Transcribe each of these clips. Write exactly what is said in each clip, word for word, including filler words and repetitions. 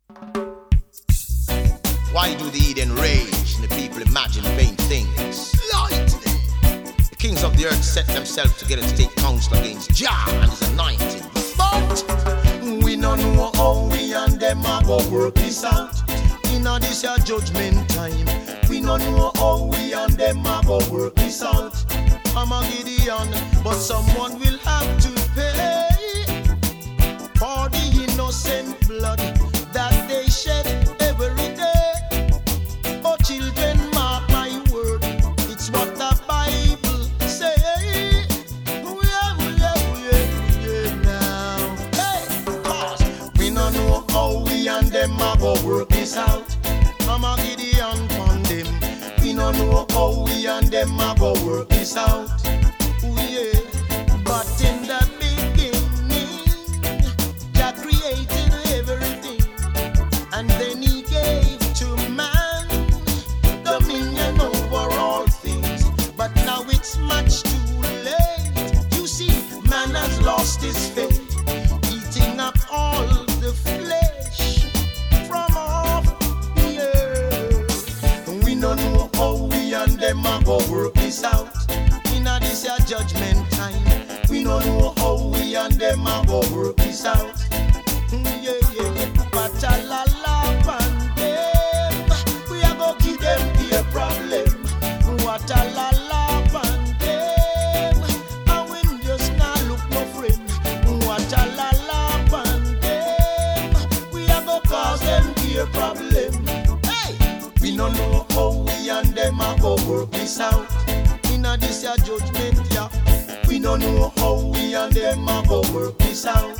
Why do the heathen rage and the people imagine vain things? Lightning! The kings of the earth set themselves together to take counsel against Jah and his anointing. But we don't know how we and them are going to work this out. In this your judgment time, we don't know how we and them are going to work this out. I'm a Gideon, but someone will have to pay for the innocent blood that they shed every day. Oh children, mark my word, it's what the Bible say. Oh yeah, oh yeah, oh yeah, yeah now. Hey, cause we don't know how we and them are gonna work this out. I'm a Gideon on them. We don't know how we and them are gonna work this out. Oh yeah, but in the and then he gave to man dominion over all things. But now it's much too late. You see, man has lost his faith, eating up all the flesh from off the earth. We don't know how we and them are going to work this out. In this your judgment time, we don't know how we and them are going to work this out. Yeah, yeah, yeah. But a la la and them, we are gonna give them the problem. What a la la and them, and we just not look no friend. What a la la and them, we are gonna cause them the problem. Hey, we don't know how we and them are gonna work this out. In a this your judgment, yeah. We don't know how we and them are gonna work this out.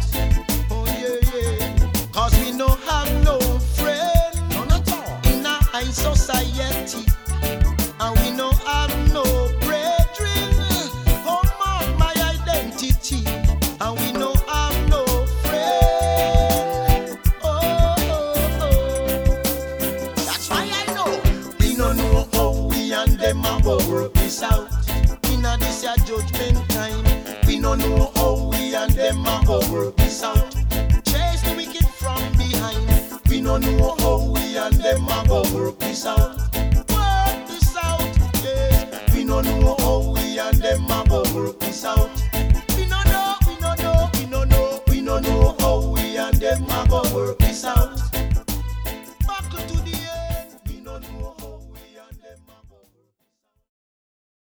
Cause we no have no friend, none at all, in a high society. And we no have no brethren, oh mark my identity. And we no have no friend, oh, oh, oh. That's why I know we no know how we and them are gonna work this out. In a this your judgment time, we no know how we and them are gonna work this out. Chase the wicked from behind. We don't know how we and them are gonna work this out. Work this out, yes. We don't know how we and them are gonna work this out.